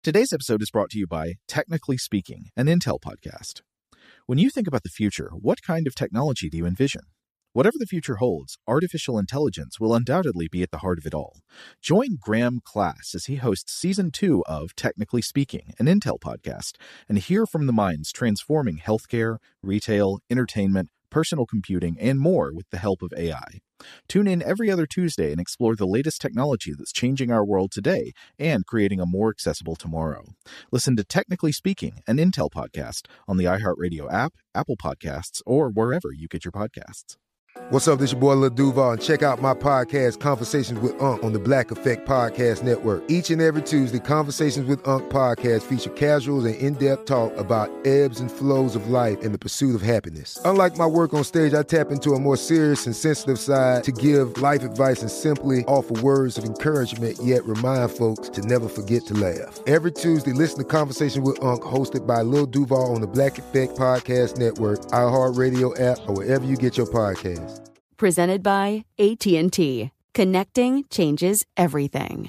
Today's episode is brought to you by Technically Speaking, an Intel podcast. When you think about the future, what kind of technology do you envision? Whatever the future holds, artificial intelligence will undoubtedly be at the heart of it all. Join Graham Class as he hosts Season 2 of Technically Speaking, an Intel podcast, and hear from the minds transforming healthcare, retail, entertainment, personal computing, and more with the help of AI. Tune in every other Tuesday and explore the latest technology that's changing our world today and creating a more accessible tomorrow. Listen to Technically Speaking, an Intel podcast on the iHeartRadio app, Apple Podcasts, or wherever you get your podcasts. What's up, this your boy Lil Duval, and check out my podcast, Conversations with Unc, on the Black Effect Podcast Network. Each and every Tuesday, Conversations with Unc podcast feature casuals and in-depth talk about ebbs and flows of life and the pursuit of happiness. Unlike my work on stage, I tap into a more serious and sensitive side to give life advice and simply offer words of encouragement, yet remind folks to never forget to laugh. Every Tuesday, listen to Conversations with Unc, hosted by Lil Duval on the Black Effect Podcast Network, iHeartRadio app, or wherever you get your podcasts. Presented by AT&T. Connecting changes everything.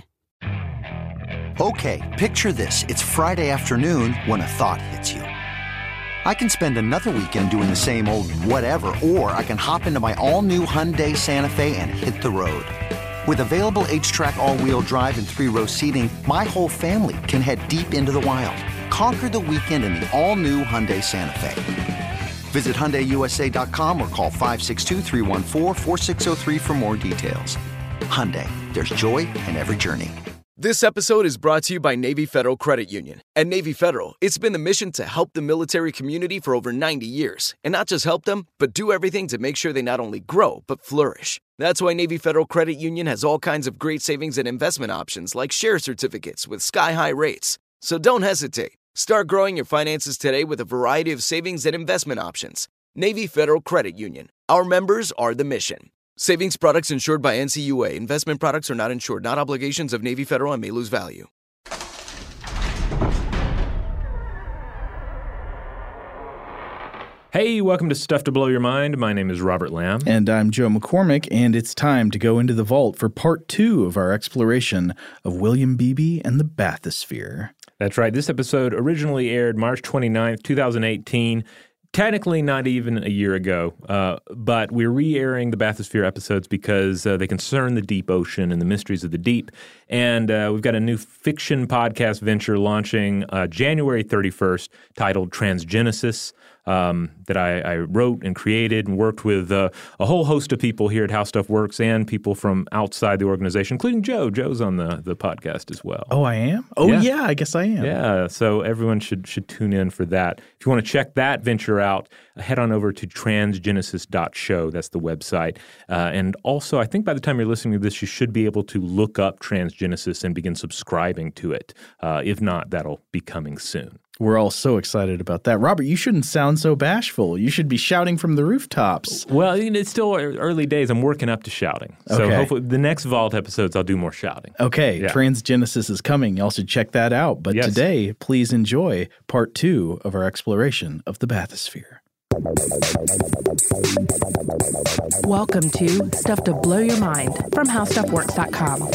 Okay, picture this. It's Friday afternoon when a thought hits you. I can spend another weekend doing the same old whatever, or I can hop into my all-new Hyundai Santa Fe and hit the road. With available H-Track all-wheel drive and 3-row seating, my whole family can head deep into the wild. Conquer the weekend in the all-new Hyundai Santa Fe. Visit HyundaiUSA.com or call 562-314-4603 for more details. Hyundai, there's joy in every journey. This episode is brought to you by Navy Federal Credit Union. At Navy Federal, it's been the mission to help the military community for over 90 years. And not just help them, but do everything to make sure they not only grow, but flourish. That's why Navy Federal Credit Union has all kinds of great savings and investment options like share certificates with sky-high rates. So don't hesitate. Start growing your finances today with a variety of savings and investment options. Navy Federal Credit Union. Our members are the mission. Savings products insured by NCUA. Investment products are not insured, not obligations of Navy Federal and may lose value. Hey, welcome to Stuff to Blow Your Mind. My name is Robert Lamb. And I'm Joe McCormick, and it's time to go into the vault for part 2 of our exploration of William Beebe and the bathysphere. That's right. This episode originally aired March 29th, 2018. Technically not even a year ago, but we're re-airing the bathysphere episodes because they concern the deep ocean and the mysteries of the deep. And we've got a new fiction podcast venture launching January 31st titled Transgenesis. That I wrote and created and worked with a whole host of people here at How Stuff Works and people from outside the organization, including Joe. Joe's on the podcast as well. Oh, I am? Oh, yeah, I guess I am. Yeah, so everyone should tune in for that. If you want to check that venture out, head on over to transgenesis.show. That's the website. And also, I think by the time you're listening to this, you should be able to look up Transgenesis and begin subscribing to it. If not, that'll be coming soon. We're all so excited about that. Robert, you shouldn't sound so bashful. You should be shouting from the rooftops. Well, it's still early days. I'm working up to shouting. So hopefully the next Vault episodes, I'll do more shouting. Okay, yeah. Transgenesis is coming. Y'all should check that out. But today, please enjoy part 2 of our exploration of the bathysphere. Welcome to Stuff to Blow Your Mind from HowStuffWorks.com.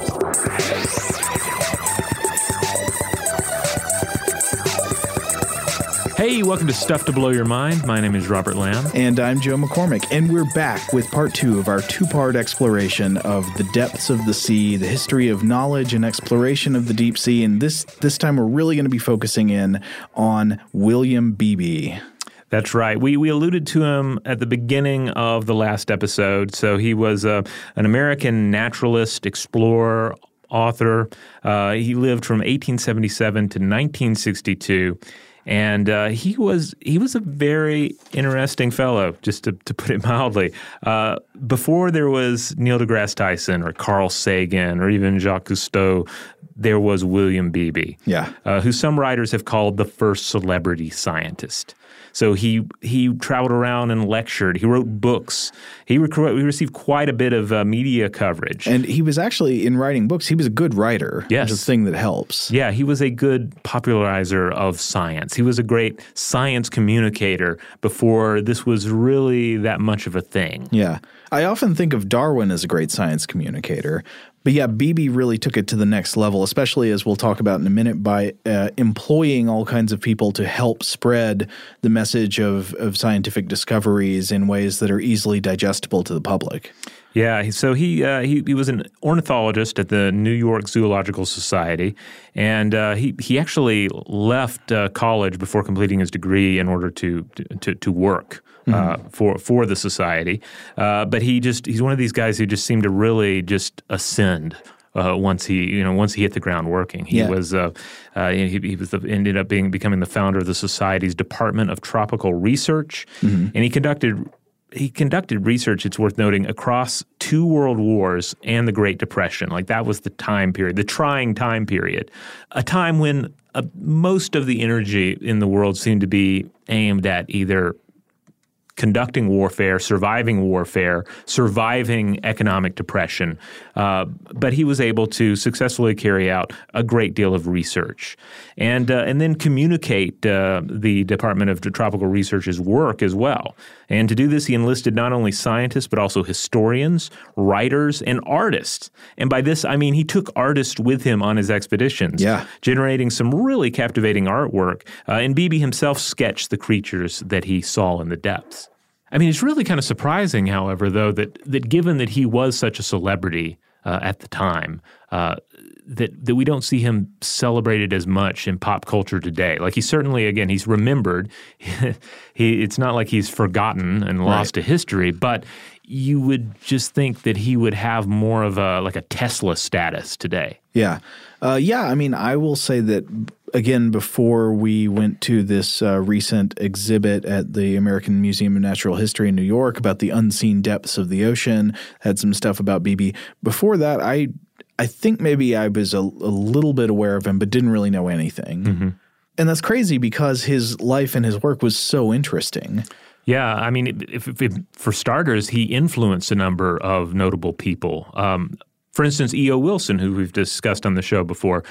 Hey, welcome to Stuff to Blow Your Mind. My name is Robert Lamb. And I'm Joe McCormick. And we're back with part 2 of our 2-part exploration of the depths of the sea, the history of knowledge and exploration of the deep sea. And this time we're really going to be focusing in on William Beebe. That's right. We alluded to him at the beginning of the last episode. So he was an American naturalist, explorer, author. He lived from 1877 to 1962. And he was a very interesting fellow, just to put it mildly. Before there was Neil deGrasse Tyson or Carl Sagan or even Jacques Cousteau, there was William Beebe, who some writers have called the first celebrity scientist. So he traveled around and lectured. He wrote books. He received quite a bit of media coverage. And he was actually, in writing books, he was a good writer. Yes. Which is a thing that helps. Yeah, he was a good popularizer of science. He was a great science communicator before this was really that much of a thing. Yeah. I often think of Darwin as a great science communicator, But yeah, Beebe really took it to the next level, especially as we'll talk about in a minute, by employing all kinds of people to help spread the message of scientific discoveries in ways that are easily digestible to the public. Yeah, so he was an ornithologist at the New York Zoological Society, and he actually left college before completing his degree in order to work for the society. But he's one of these guys who just seemed to really just ascend. Once he hit the ground working, he ended up becoming the founder of the Society's Department of Tropical Research, and he conducted research, it's worth noting, across 2 world wars and the Great Depression. Like, that was the time period, the trying time period, a time when most of the energy in the world seemed to be aimed at either conducting warfare, surviving economic depression. But he was able to successfully carry out a great deal of research and then communicate the Department of Tropical Research's work as well. And to do this, he enlisted not only scientists, but also historians, writers, and artists. And by this, I mean he took artists with him on his expeditions, generating some really captivating artwork. And Beebe himself sketched the creatures that he saw in the depths. I mean, it's really kind of surprising, however, though, that given that he was such a celebrity at the time, that we don't see him celebrated as much in pop culture today. Like, he's remembered. It's not like he's forgotten and lost to history, but you would just think that he would have more of a Tesla status today. Yeah. I mean, I will say that, again, before we went to this recent exhibit at the American Museum of Natural History in New York about the unseen depths of the ocean, had some stuff about Beebe. Before that, I think maybe I was a little bit aware of him, but didn't really know anything. Mm-hmm. And that's crazy because his life and his work was so interesting. Yeah, I mean, if for starters, he influenced a number of notable people. For instance, E.O. Wilson, who we've discussed on the show before,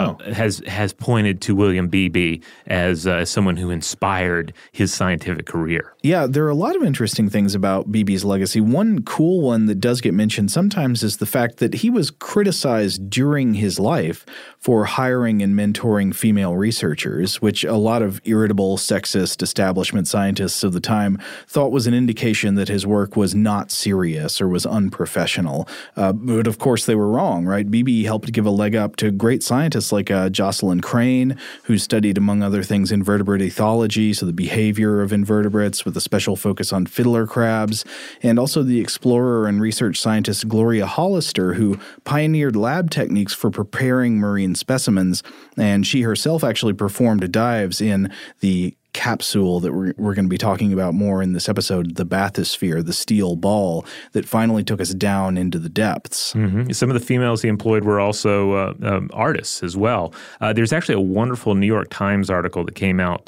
has pointed to William Beebe as someone who inspired his scientific career. Yeah, there are a lot of interesting things about Beebe's legacy. One cool one that does get mentioned sometimes is the fact that he was criticized during his life for hiring and mentoring female researchers, which a lot of irritable, sexist establishment scientists of the time thought was an indication that his work was not serious or was unprofessional. But of course, they were wrong, right? Beebe helped give a leg up to great scientists like Jocelyn Crane, who studied, among other things, invertebrate ethology, so the behavior of invertebrates with a special focus on fiddler crabs, and also the explorer and research scientist Gloria Hollister, who pioneered lab techniques for preparing marine specimens, and she herself actually performed dives in the capsule that we're going to be talking about more in this episode, the bathysphere, the steel ball that finally took us down into the depths. Mm-hmm. Some of the females he employed were also artists as well. There's actually a wonderful New York Times article that came out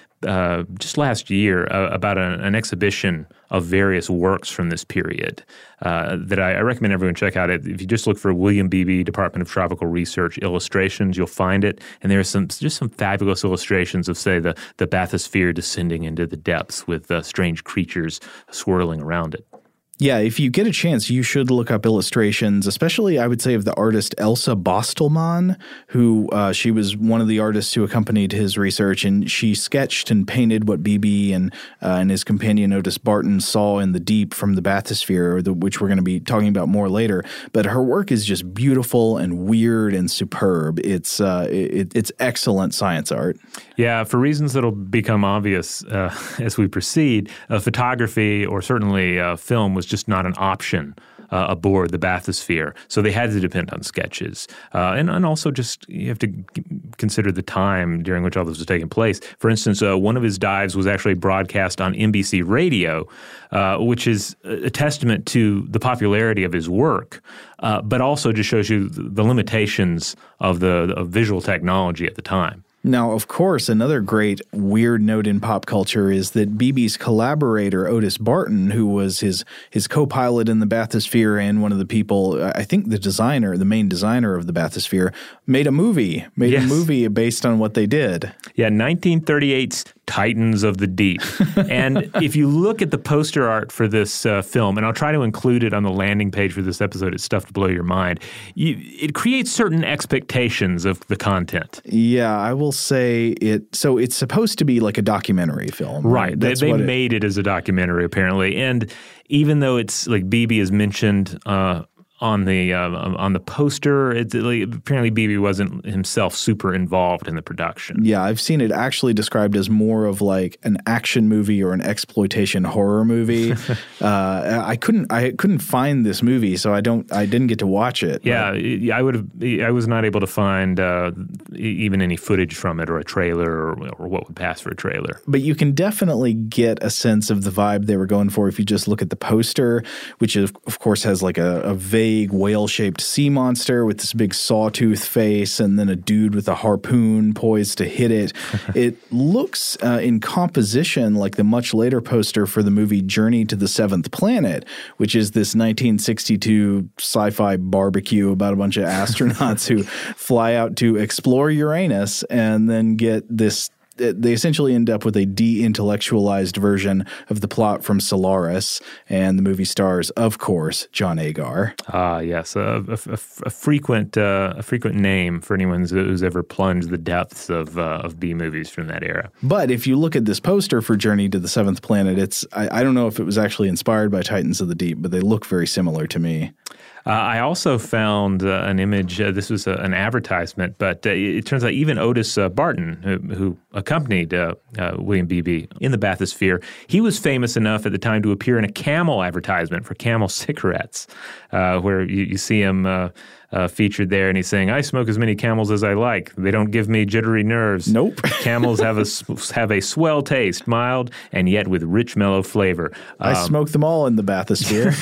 just last year about an exhibition of various works from this period that I recommend everyone check out. If you just look for William Beebe, Department of Tropical Research illustrations, you'll find it. And there are some fabulous illustrations of, say, the bathysphere descending into the depths with strange creatures swirling around it. Yeah, if you get a chance, you should look up illustrations, especially, I would say, of the artist Elsa Bostelmann, who she was one of the artists who accompanied his research, and she sketched and painted what Beebe and his companion Otis Barton saw in the deep from the bathysphere, which we're going to be talking about more later. But her work is just beautiful and weird and superb. It's excellent science art. Yeah, for reasons that'll become obvious as we proceed, photography or certainly film was just not an option aboard the bathysphere. So they had to depend on sketches. And also just you have to consider the time during which all this was taking place. For instance, one of his dives was actually broadcast on NBC Radio, which is a testament to the popularity of his work, but also just shows you the limitations of the visual technology at the time. Now, of course, another great weird note in pop culture is that Beebe's collaborator, Otis Barton, who was his co-pilot in the bathysphere and one of the people, I think the main designer of the bathysphere, made a movie based on what they did. Yeah, 1938's Titans of the Deep. And if you look at the poster art for this film, and I'll try to include it on the landing page for this episode, it's Stuff to Blow Your Mind, it creates certain expectations of the content. Yeah, I will say so it's supposed to be like a documentary film. Right. They made it as a documentary, apparently. And even though it's like Beebe is mentioned on the poster, apparently Beebe wasn't himself super involved in the production. Yeah, I've seen it actually described as more of like an action movie or an exploitation horror movie. I couldn't find this movie, so I didn't get to watch it. Yeah, I was not able to find even any footage from it or a trailer or what would pass for a trailer. But you can definitely get a sense of the vibe they were going for if you just look at the poster, which of course has like a vague whale-shaped sea monster with this big sawtooth face and then a dude with a harpoon poised to hit it. It looks in composition like the much later poster for the movie Journey to the Seventh Planet, which is this 1962 sci-fi barbecue about a bunch of astronauts who fly out to explore Uranus and then get this. They essentially end up with a de-intellectualized version of the plot from Solaris, and the movie stars, of course, John Agar. Yes, a frequent name for anyone who's ever plunged the depths of B movies from that era. But if you look at this poster for Journey to the Seventh Planet, I don't know if it was actually inspired by Titans of the Deep, but they look very similar to me. I also found an image. This was an advertisement, but it turns out even Otis Barton, who accompanied William Beebe in the bathysphere, he was famous enough at the time to appear in a Camel advertisement for Camel cigarettes, where you see him featured there, and he's saying, "I smoke as many Camels as I like. They don't give me jittery nerves. Nope. Camels have a swell taste, mild and yet with rich, mellow flavor. I smoke them all in the bathysphere."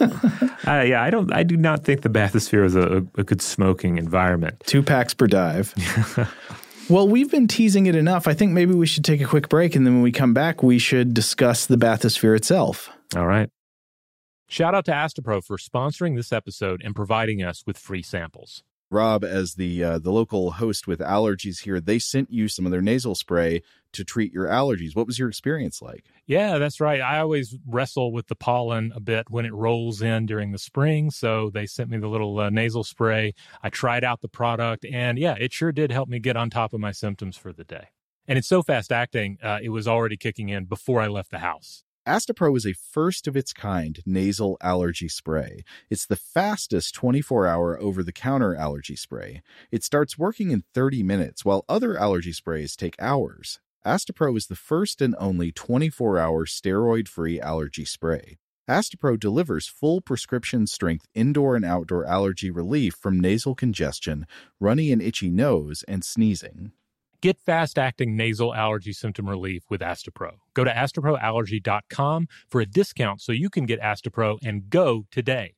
I do not think the bathysphere is a good smoking environment. 2 packs per dive. Well, we've been teasing it enough. I think maybe we should take a quick break, and then when we come back, we should discuss the bathysphere itself. All right. Shout out to Astepro for sponsoring this episode and providing us with free samples. Rob, as the local host with allergies here, they sent you some of their nasal spray to treat your allergies. What was your experience like? Yeah, that's right. I always wrestle with the pollen a bit when it rolls in during the spring, so they sent me the little nasal spray. I tried out the product, and yeah, it sure did help me get on top of my symptoms for the day. And it's so fast-acting, it was already kicking in before I left the house. Astepro is a first-of-its-kind nasal allergy spray. It's the fastest 24-hour over-the-counter allergy spray. It starts working in 30 minutes, while other allergy sprays take hours. Astepro is the first and only 24-hour steroid-free allergy spray. Astepro delivers full prescription-strength indoor and outdoor allergy relief from nasal congestion, runny and itchy nose, and sneezing. Get fast-acting nasal allergy symptom relief with Astepro. Go to asteproallergy.com for a discount so you can get Astepro and go today.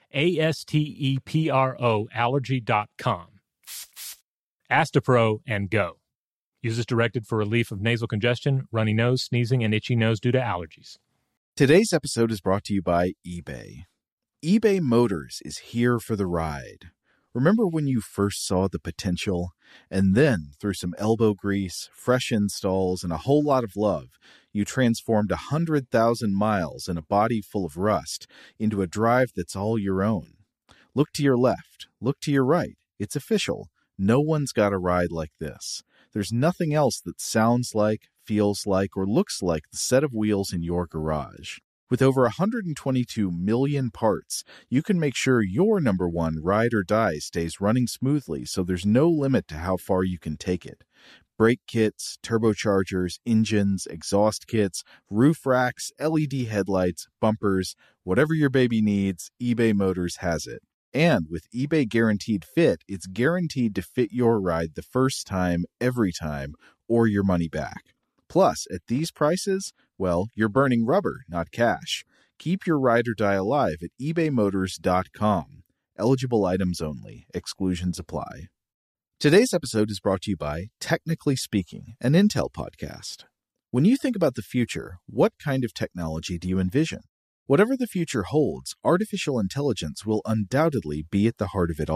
ASTEPRO allergy.com. Astepro and go. Use as directed for relief of nasal congestion, runny nose, sneezing, and itchy nose due to allergies. Today's episode is brought to you by eBay. eBay Motors is here for the ride. Remember when you first saw the potential? And then, through some elbow grease, fresh installs, and a whole lot of love, you transformed 100,000 miles and a body full of rust into a drive that's all your own. Look to your left. Look to your right. It's official. No one's got a ride like this. There's nothing else that sounds like, feels like, or looks like the set of wheels in your garage. With over 122 million parts, you can make sure your number one ride or die stays running smoothly, so there's no limit to how far you can take it. Brake kits, turbochargers, engines, exhaust kits, roof racks, LED headlights, bumpers, whatever your baby needs, eBay Motors has it. And with eBay Guaranteed Fit, it's guaranteed to fit your ride the first time, every time, or your money back. Plus, at these prices, well, you're burning rubber, not cash. Keep your ride or die alive at ebaymotors.com. Eligible items only. Exclusions apply. Today's episode is brought to you by Technically Speaking, an Intel podcast. When you think about the future, what kind of technology do you envision? Whatever the future holds, artificial intelligence will undoubtedly be at the heart of it all.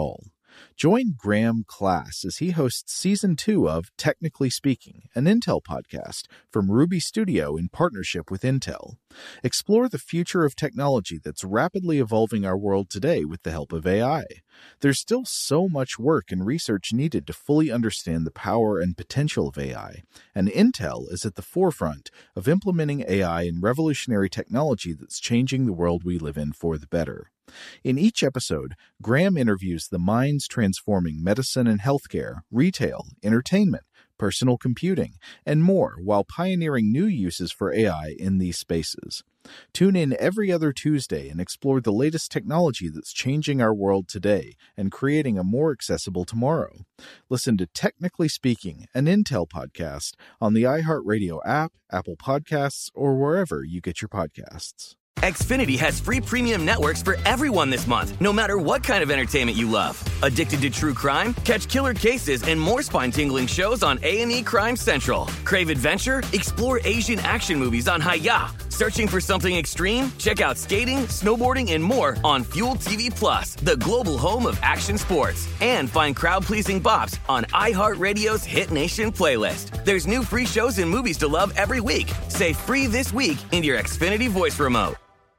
Join Graham Class as he hosts Season 2 of Technically Speaking, an Intel podcast from Ruby Studio in partnership with Intel. Explore the future of technology that's rapidly evolving our world today with the help of AI. There's still so much work and research needed to fully understand the power and potential of AI, and Intel is at the forefront of implementing AI in revolutionary technology that's changing the world we live in for the better. In each episode, Graham interviews the minds transforming medicine and healthcare, retail, entertainment, personal computing, and more while pioneering new uses for AI in these spaces. Tune in every other Tuesday and explore the latest technology that's changing our world today and creating a more accessible tomorrow. Listen to Technically Speaking, an Intel podcast on the iHeartRadio app, Apple Podcasts, or wherever you get your podcasts. Xfinity has free premium networks for everyone this month, no matter what kind of entertainment you love. Addicted to true crime? Catch killer cases and more spine-tingling shows on A&E Crime Central. Crave adventure? Explore Asian action movies on Hi-Ya. Searching for something extreme? Check out skating, snowboarding, and more on Fuel TV Plus, the global home of action sports. And find crowd-pleasing bops on iHeartRadio's Hit Nation playlist. There's new free shows and movies to love every week. Say free this week in your Xfinity voice remote.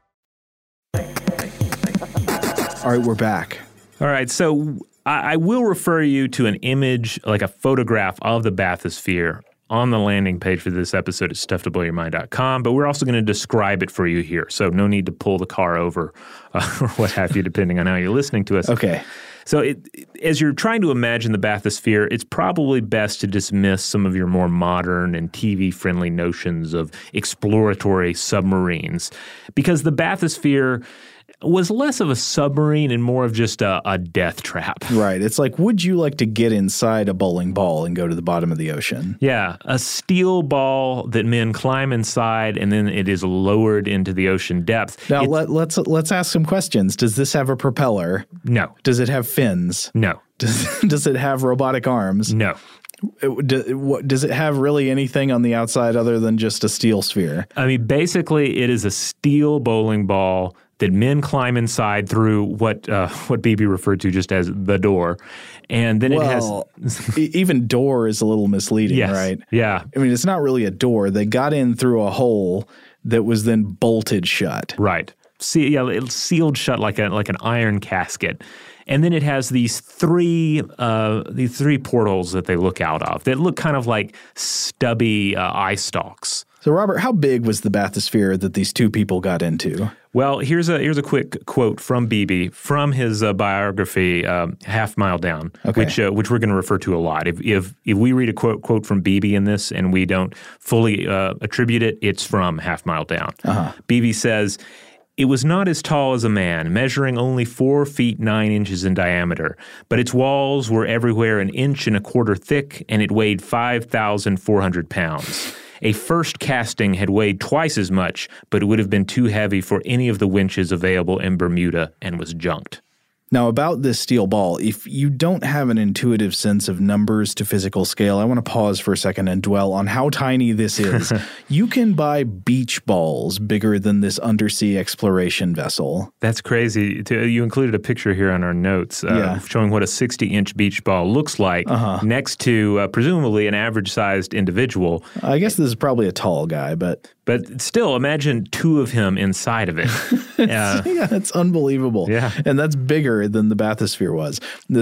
All right, we're back. All right, so I will refer you to an image, like a photograph of the bathysphere on the landing page for this episode at stufftoblowyourmind.com, but we're also going to describe it for you here, so no need to pull the car over or what have you, depending on how you're listening to us. Okay. So as you're trying to imagine the bathysphere, it's probably best to dismiss some of your more modern and TV-friendly notions of exploratory submarines, because the bathysphere was less of a submarine and more of just a death trap. Right. It's like, would you like to get inside a bowling ball and go to the bottom of the ocean? Yeah. A steel ball that men climb inside and then it is lowered into the ocean depth. Now, let's ask some questions. Does this have a propeller? No. Does it have fins? No. Does it have robotic arms? No. Does it have really anything on the outside other than just a steel sphere? I mean, basically, it is a steel bowling ball that men climb inside through what BB referred to just as the door. And then it has... even door is a little misleading, yes, right? Yeah. I mean, it's not really a door. They got in through a hole that was then bolted shut. Right. It's sealed shut like an iron casket. And then it has these three portholes that they look out of that look kind of like stubby eye stalks. So, Robert, how big was the bathysphere that these two people got into? Well, here's a quick quote from BB from his biography, Half Mile Down, okay, which we're going to refer to a lot. If we read a quote from BB in this and we don't fully attribute it, it's from Half Mile Down. Uh-huh. BB says, "It was not as tall as a man, measuring only 4 feet 9 inches in diameter, but its walls were everywhere 1 1/4 inches thick, and it weighed 5,400 pounds. A first casting had weighed twice as much, but it would have been too heavy for any of the winches available in Bermuda and was junked." Now, about this steel ball, if you don't have an intuitive sense of numbers to physical scale, I want to pause for a second and dwell on how tiny this is. You can buy beach balls bigger than this undersea exploration vessel. That's crazy. You included a picture here on our notes showing what a 60-inch beach ball looks like next to presumably an average-sized individual. I guess this is probably a tall guy, but still, imagine two of him inside of it. Yeah, it's unbelievable. Yeah. And that's bigger than the bathysphere was.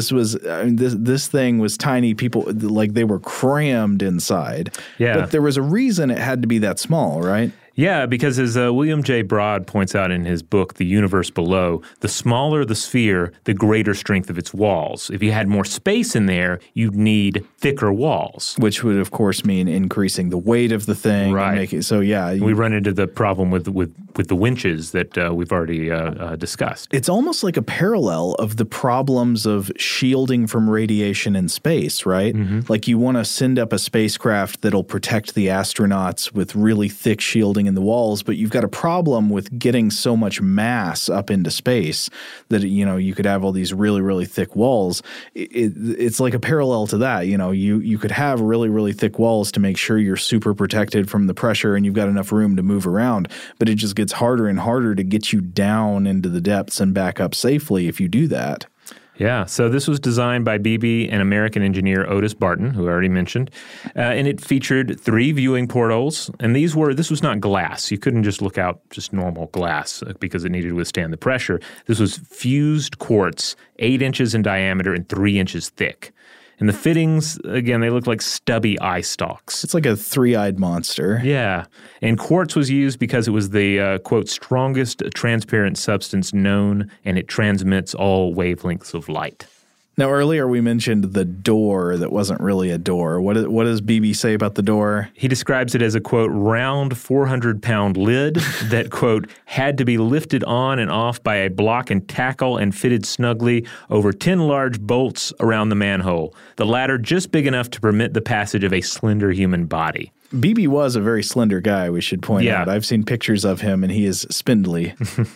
This thing was tiny. People, like, they were crammed inside. Yeah. But there was a reason it had to be that small, right? Yeah, because as William J. Broad points out in his book, The Universe Below, the smaller the sphere, the greater strength of its walls. If you had more space in there, you'd need thicker walls. Which would, of course, mean increasing the weight of the thing. Right. We run into the problem with the winches that we've already discussed. It's almost like a parallel of the problems of shielding from radiation in space, right? Mm-hmm. Like, you want to send up a spacecraft that'll protect the astronauts with really thick shielding in the walls, but you've got a problem with getting so much mass up into space that, you could have all these really, really thick walls. It's like a parallel to that. You could have really, really thick walls to make sure you're super protected from the pressure and you've got enough room to move around, but it just gets harder and harder to get you down into the depths and back up safely if you do that. Yeah, so this was designed by Beebe and American engineer Otis Barton, who I already mentioned, and it featured 3 viewing portholes, and this was not glass. You couldn't just look out just normal glass because it needed to withstand the pressure. This was fused quartz, 8 inches in diameter and 3 inches thick. And the fittings, again, they look like stubby eye stalks. It's like a 3-eyed monster. Yeah. And quartz was used because it was the, quote, strongest transparent substance known, and it transmits all wavelengths of light. Now, earlier we mentioned the door that wasn't really a door. What does Beebe say about the door? He describes it as a, quote, round 400-pound lid that, quote, had to be lifted on and off by a block and tackle and fitted snugly over 10 large bolts around the manhole, the latter just big enough to permit the passage of a slender human body. Beebe was a very slender guy, we should point out. I've seen pictures of him, and he is spindly.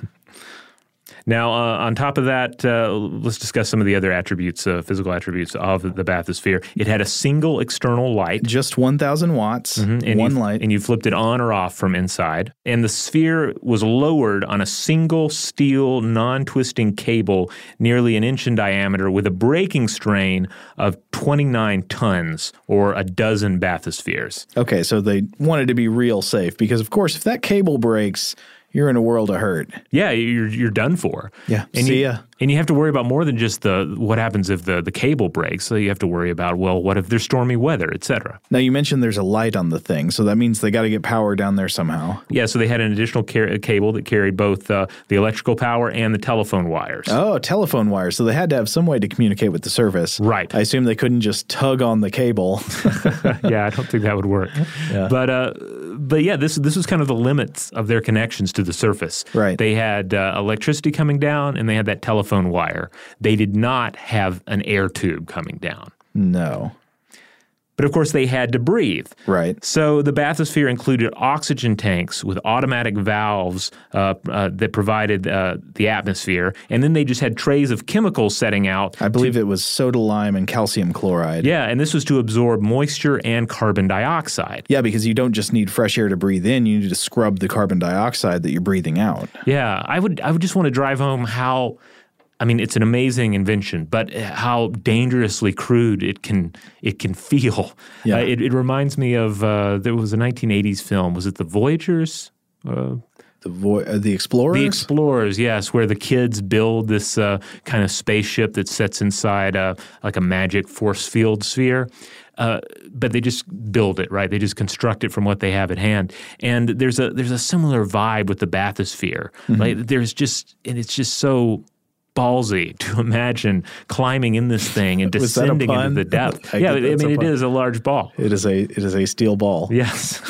Now, on top of that, let's discuss some of the other attributes, physical attributes of the bathysphere. It had a single external light. Just 1,000 watts, one light. And you flipped it on or off from inside. And the sphere was lowered on a single steel, non-twisting cable nearly an inch in diameter with a breaking strain of 29 tons, or a dozen bathyspheres. Okay, so they wanted to be real safe because, of course, if that cable breaks, you're in a world of hurt. Yeah, you're done for. Yeah, and see ya. And you have to worry about more than just what happens if the cable breaks. So you have to worry about, well, what if there's stormy weather, et cetera. Now, you mentioned there's a light on the thing, so that means they got to get power down there somehow. Yeah, so they had an additional cable that carried both the electrical power and the telephone wires. Oh, telephone wires. So they had to have some way to communicate with the surface. Right. I assume they couldn't just tug on the cable. Yeah, I don't think that would work. Yeah. But yeah, this was kind of the limits of their connections to the surface. Right. They had electricity coming down, and they had that telephone wire. They did not have an air tube coming down. No. But of course, they had to breathe. Right. So the bathysphere included oxygen tanks with automatic valves that provided the atmosphere. And then they just had trays of chemicals setting out. I believe it was soda lime and calcium chloride. Yeah, and this was to absorb moisture and carbon dioxide. Yeah, because you don't just need fresh air to breathe in. You need to scrub the carbon dioxide that you're breathing out. Yeah, I would just want to drive home how... I mean, it's an amazing invention, but how dangerously crude it can feel. Yeah. It reminds me of there was a 1980s film. Was it The Voyagers? The Explorers? The Explorers, yes, where the kids build this kind of spaceship that sits inside like a magic force field sphere. But they just build it, right? They just construct it from what they have at hand. And there's a similar vibe with the bathysphere. Mm-hmm. Right? It's just so ballsy to imagine climbing in this thing and descending into the depth. Yeah, I mean, it is a large ball. It is a steel ball. Yes.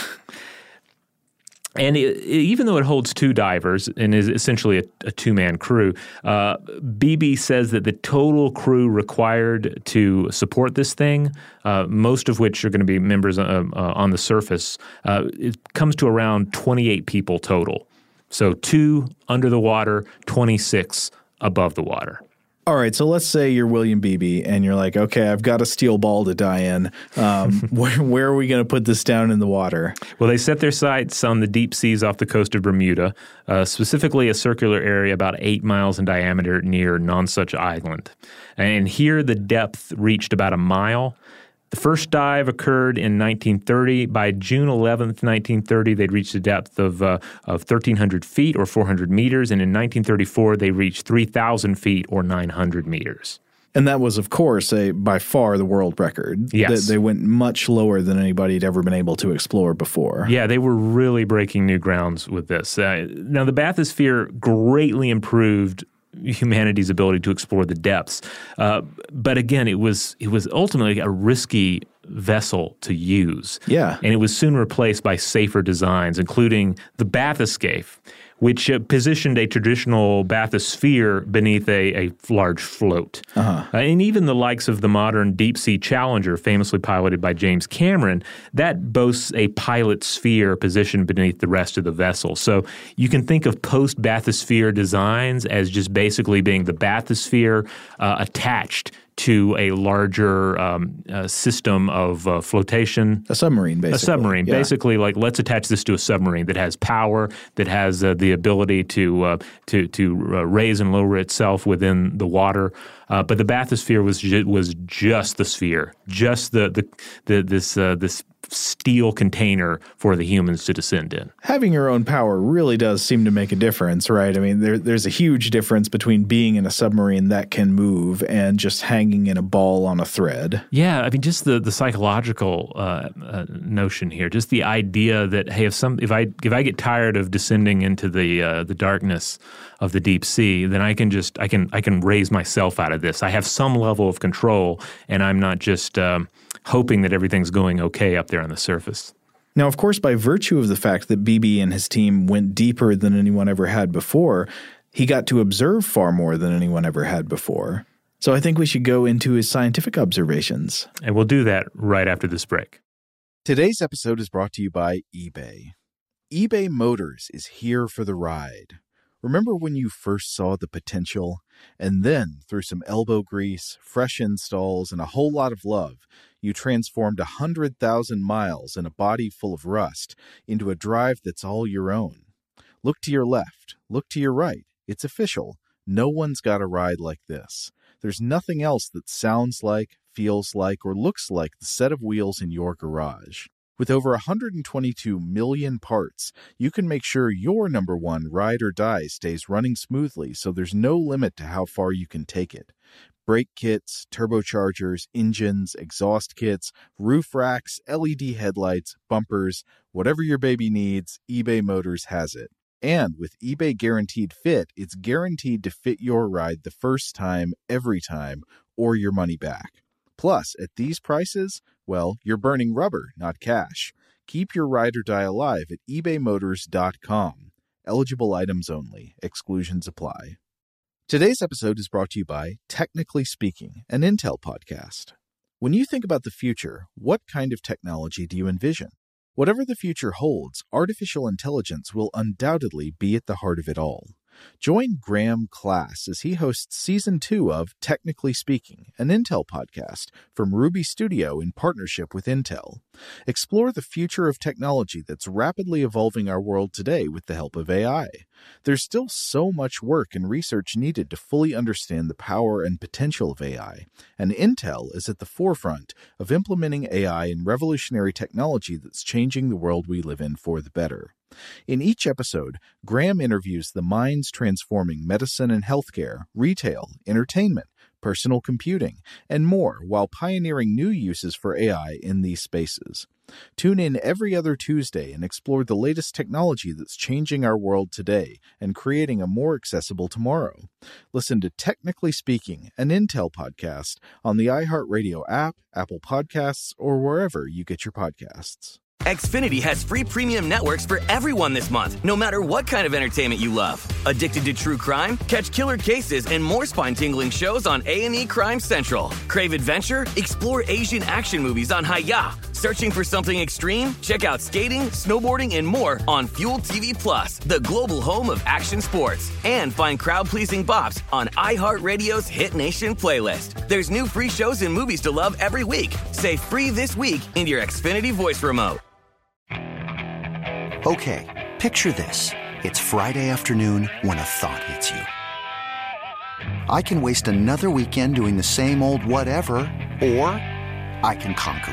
And even though it holds 2 divers and is essentially a 2-man crew, Beebe says that the total crew required to support this thing, most of which are going to be members on the surface, it comes to around 28 people total. So 2 under the water, 26 above the water. All right, so let's say you're William Beebe and you're like, okay, I've got a steel ball to die in. Where are we going to put this down in the water? Well, they set their sights on the deep seas off the coast of Bermuda, specifically a circular area about 8 miles in diameter near Nonsuch Island. And here the depth reached about a mile. The first dive occurred in 1930. By June 11th, 1930, they'd reached a depth of 1,300 feet or 400 meters. And in 1934, they reached 3,000 feet or 900 meters. And that was, of course, by far the world record. Yes. They went much lower than anybody had ever been able to explore before. Yeah, they were really breaking new grounds with this. Now, the bathysphere greatly improved humanity's ability to explore the depths. But again, it was ultimately a risky vessel to use. Yeah. And it was soon replaced by safer designs, including the bathyscaphe, which positioned a traditional bathysphere beneath a large float. And even the likes of the modern deep-sea Challenger, famously piloted by James Cameron, that boasts a pilot sphere positioned beneath the rest of the vessel. So you can think of post-bathysphere designs as just basically being the bathysphere attached to a larger system of flotation. A submarine, basically. A submarine. Yeah. Basically, like, let's attach this to a submarine that has power, that has the ability to raise and lower itself within the water. But the bathysphere was just the sphere, just this steel container for the humans to descend in. Having your own power really does seem to make a difference, right? I mean, there's a huge difference between being in a submarine that can move and just hanging in a ball on a thread. Yeah, I mean, just the psychological notion here, just the idea that, hey, if I get tired of descending into the darkness of the deep sea, then I can raise myself out of this. I have some level of control, and I'm not just hoping that everything's going okay up there on the surface. Now, of course, by virtue of the fact that BB and his team went deeper than anyone ever had before, he got to observe far more than anyone ever had before. So I think we should go into his scientific observations. And we'll do that right after this break. Today's episode is brought to you by eBay. eBay Motors is here for the ride. Remember when you first saw the potential? And then, through some elbow grease, fresh installs, and a whole lot of love, you transformed 100,000 miles and a body full of rust into a drive that's all your own. Look to your left. Look to your right. It's official. No one's got a ride like this. There's nothing else that sounds like, feels like, or looks like the set of wheels in your garage. With over 122 million parts, you can make sure your number one ride or die stays running smoothly, so there's no limit to how far you can take it. Brake kits, turbochargers, engines, exhaust kits, roof racks, LED headlights, bumpers, whatever your baby needs, eBay Motors has it. And with eBay Guaranteed Fit, it's guaranteed to fit your ride the first time, every time, or your money back. Plus, at these prices, well, you're burning rubber, not cash. Keep your ride or die alive at ebaymotors.com. Eligible items only. Exclusions apply. Today's episode is brought to you by Technically Speaking, an Intel podcast. When you think about the future, what kind of technology do you envision? Whatever the future holds, artificial intelligence will undoubtedly be at the heart of it all. Join Graham Class as he hosts Season 2 of Technically Speaking, an Intel podcast from Ruby Studio in partnership with Intel. Explore the future of technology that's rapidly evolving our world today with the help of AI. There's still so much work and research needed to fully understand the power and potential of AI, and Intel is at the forefront of implementing AI in revolutionary technology that's changing the world we live in for the better. In each episode, Graham interviews the minds transforming medicine and healthcare, retail, entertainment, personal computing, and more while pioneering new uses for AI in these spaces. Tune in every other Tuesday and explore the latest technology that's changing our world today and creating a more accessible tomorrow. Listen to Technically Speaking, an Intel podcast on the iHeartRadio app, Apple Podcasts, or wherever you get your podcasts. Xfinity has free premium networks for everyone this month, no matter what kind of entertainment you love. Addicted to true crime? Catch killer cases and more spine-tingling shows on A&E Crime Central. Crave adventure? Explore Asian action movies on Hi-Ya. Searching for something extreme? Check out skating, snowboarding, and more on Fuel TV Plus, the global home of action sports. And find crowd-pleasing bops on iHeartRadio's Hit Nation playlist. There's new free shows and movies to love every week. Say free this week in your Xfinity voice remote. Okay, picture this. It's Friday afternoon when a thought hits you. I can waste another weekend doing the same old whatever, or I can conquer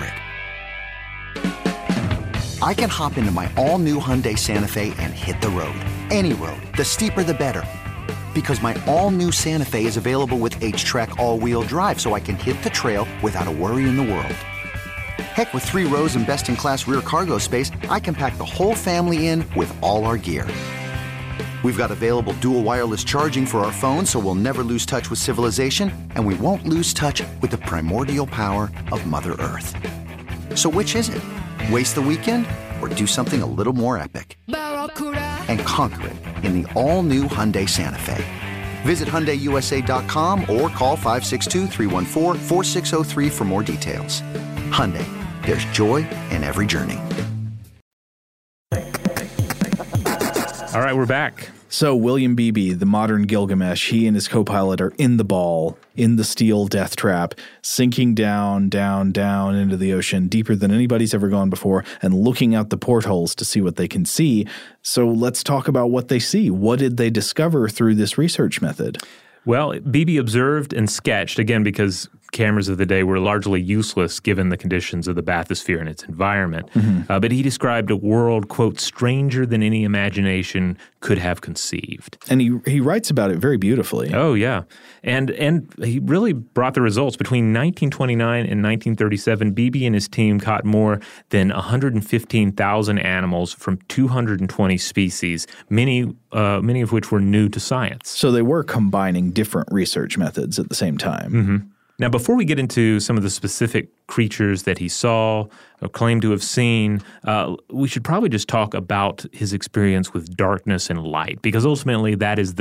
it. I can hop into my all-new Hyundai Santa Fe and hit the road. Any road. The steeper, the better. Because my all-new Santa Fe is available with H-Track all-wheel drive, so I can hit the trail without a worry in the world. Heck, with 3 rows and best-in-class rear cargo space, I can pack the whole family in with all our gear. We've got available dual wireless charging for our phones, so we'll never lose touch with civilization, and we won't lose touch with the primordial power of Mother Earth. So which is it? Waste the weekend or do something a little more epic? And conquer it in the all-new Hyundai Santa Fe. Visit HyundaiUSA.com or call 562-314-4603 for more details. Hyundai, there's joy in every journey. All right, we're back. So William Beebe, the modern Gilgamesh, he and his co-pilot are in the ball, in the steel death trap, sinking down, down, down into the ocean, deeper than anybody's ever gone before, and looking out the portholes to see what they can see. So let's talk about what they see. What did they discover through this research method? Well, Beebe observed and sketched, again, because cameras of the day were largely useless given the conditions of the bathysphere and its environment. But he described a world, quote, stranger than any imagination could have conceived. And he writes about it very beautifully. Oh, yeah. And he really brought the results. Between 1929 and 1937, Beebe and his team caught more than 115,000 animals from 220 species, many of which were new to science. So they were combining different research methods at the same time. Now, before we get into some of the specific creatures that he saw or claimed to have seen, we should probably just talk about his experience with darkness and light, because ultimately that is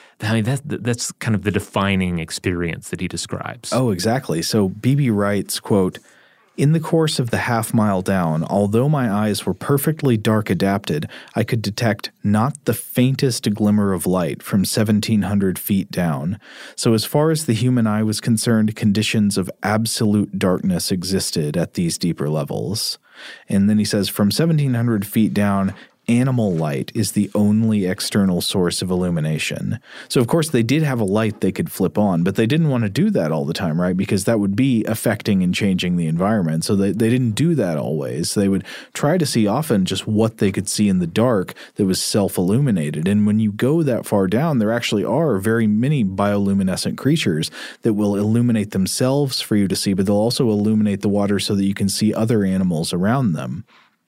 that's kind of the defining experience that he describes. Oh, exactly. So Beebe writes, quote, "In the course of the half-mile down, although my eyes were perfectly dark adapted, I could detect not the faintest glimmer of light from 1,700 feet down. So as far as the human eye was concerned, conditions of absolute darkness existed at these deeper levels." And then he says, from 1,700 feet down, animal light is the only external source of illumination. So, of course, they did have a light they could flip on, but they didn't want to do that all the time, right? Because that would be affecting and changing the environment. So they didn't do that always. They would try to see often just what they could see in the dark that was self-illuminated. And when you go that far down, there actually are very many bioluminescent creatures that will illuminate themselves for you to see, but they'll also illuminate the water so that you can see other animals around them.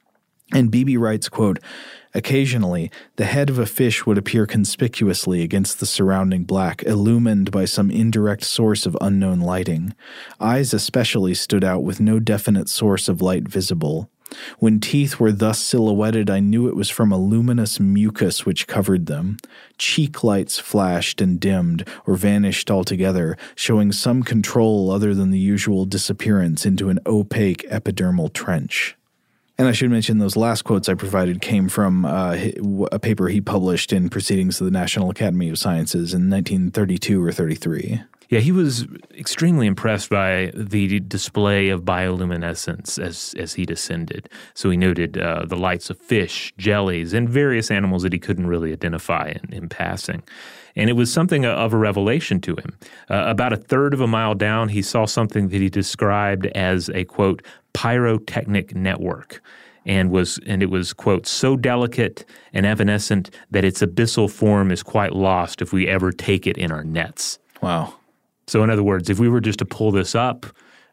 And Beebe writes, quote, "Occasionally, the head of a fish would appear conspicuously against the surrounding black, illumined by some indirect source of unknown lighting. Eyes especially stood out with no definite source of light visible. When teeth were thus silhouetted, I knew it was from a luminous mucus which covered them. Cheek lights flashed and dimmed or vanished altogether, showing some control other than the usual disappearance into an opaque epidermal trench." And I should mention those last quotes I provided came from a paper he published in Proceedings of the National Academy of Sciences in 1932 or 33. Yeah, he was extremely impressed by the display of bioluminescence as he descended. So he noted the lights of fish, jellies, and various animals that he couldn't really identify in passing. And it was something of a revelation to him. About a third of a mile down, he saw something that he described as a, quote, pyrotechnic network. And it was, quote, so delicate and evanescent that its abyssal form is quite lost if we ever take it in our nets. Wow. So in other words, if we were just to pull this up,